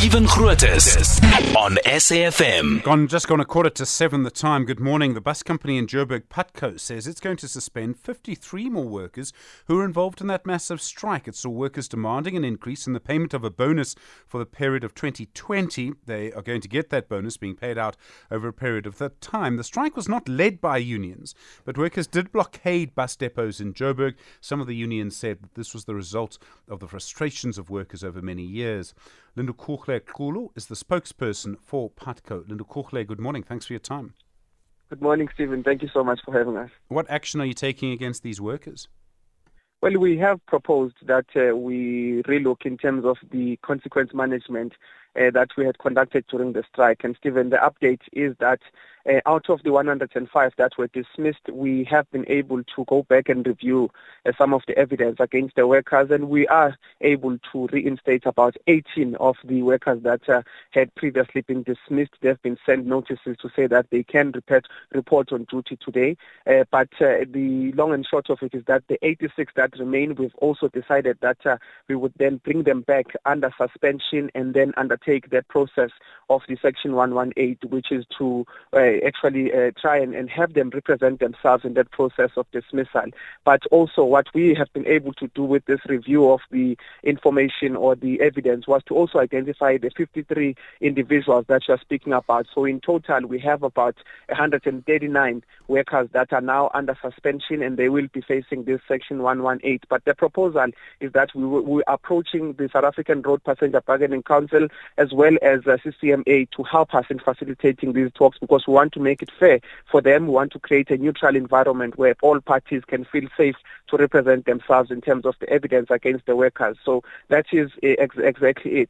Stephen Grootes on SAFM. Just gone 7:15 the time. Good morning. The bus company in Joburg, Putco, says it's going to suspend 53 more workers who were involved in that massive strike. It saw workers demanding an increase in the payment of a bonus for the period of 2020. They are going to get that bonus being paid out over a period of that time. The strike was not led by unions, but workers did blockade bus depots in Joburg. Some of the unions said that this was the result of the frustrations of workers over many years. Lindukohle Kulu is the spokesperson for Putco. Lindukohle, good morning. Thanks for your time. Good morning, Stephen. Thank you so much for having us. What action are you taking against these workers? Well, we have proposed that we relook in terms of the consequence management that we had conducted during the strike. And Stephen, the update is that out of the 105 that were dismissed, we have been able to go back and review some of the evidence against the workers, and we are able to reinstate about 18 of the workers that had previously been dismissed. They've been sent notices to say that they can report on duty today. But the long and short of it is that the 86 that remain, we've also decided that we would then bring them back under suspension and then undertake that process of the Section 118, which is to actually try and have them represent themselves in that process of dismissal. But also what we have been able to do with this review of the information or the evidence was to also identify the 53 individuals that you're speaking about. So in total, we have about 139 workers that are now under suspension, and they will be facing this Section 118. But the proposal is that we're approaching the South African Road Passenger Bargaining Council as well as CCMA to help us in facilitating these talks, because we want to make it fair for them. We want to create a neutral environment where all parties can feel safe to represent themselves in terms of the evidence against the workers. So that is exactly it.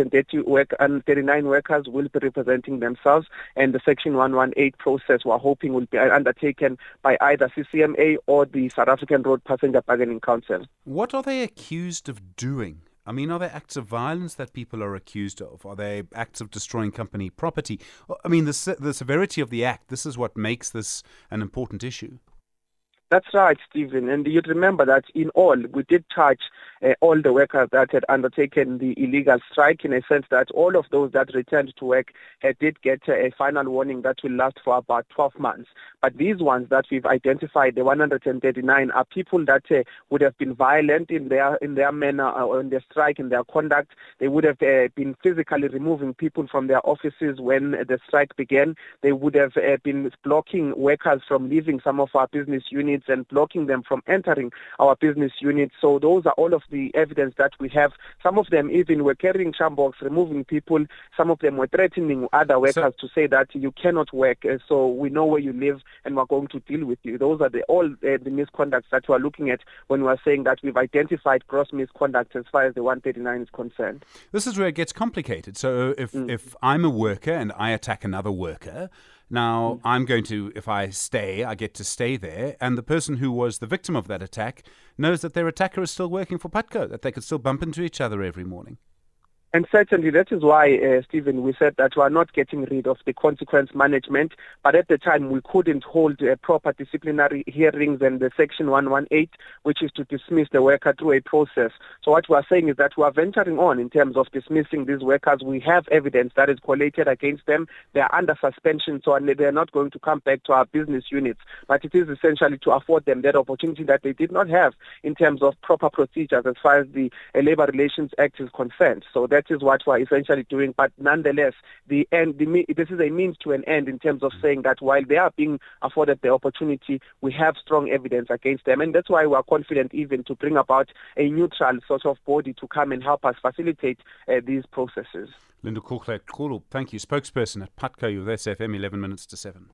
139 workers will be representing themselves, and the Section 118 process we're hoping will be undertaken by either CCMA or the South African Road Passenger Bargaining Council. What are they accused of doing? I mean, are there acts of violence that people are accused of? Are they acts of destroying company property? I mean, the severity of the act, this is what makes this an important issue. That's right, Stephen. And you'd remember that in all, we did charge all the workers that had undertaken the illegal strike, in a sense that all of those that returned to work did get a final warning that will last for about 12 months. But these ones that we've identified, the 139, are people that would have been violent in their manner or in their strike, in their conduct. They would have been physically removing people from their offices when the strike began. They would have been blocking workers from leaving some of our business units and blocking them from entering our business units. So those are all of the evidence that we have. Some of them even were carrying shambox, removing people. Some of them were threatening other workers to say that you cannot work, so we know where you live and we're going to deal with you. Those are all the misconducts that we're looking at when we're saying that we've identified gross misconduct as far as the 139 is concerned. This is where it gets complicated. So if I'm a worker and I attack another worker, now, I'm going to, if I stay, I get to stay there, and the person who was the victim of that attack knows that their attacker is still working for Putco, that they could still bump into each other every morning. And certainly that is why, Stephen, we said that we are not getting rid of the consequence management, but at the time we couldn't hold proper disciplinary hearings and the Section 118, which is to dismiss the worker through a process. So what we are saying is that we are venturing on in terms of dismissing these workers. We have evidence that is collated against them. They are under suspension, so they are not going to come back to our business units. But it is essentially to afford them that opportunity that they did not have in terms of proper procedures as far as the Labour Relations Act is concerned. So that is what we're essentially doing. But nonetheless, this is a means to an end in terms of saying that while they are being afforded the opportunity, we have strong evidence against them. And that's why we're confident even to bring about a neutral sort of body to come and help us facilitate these processes. Lindukohle Kulu, thank you. Spokesperson at Putco, with SFM, 11 minutes to 7.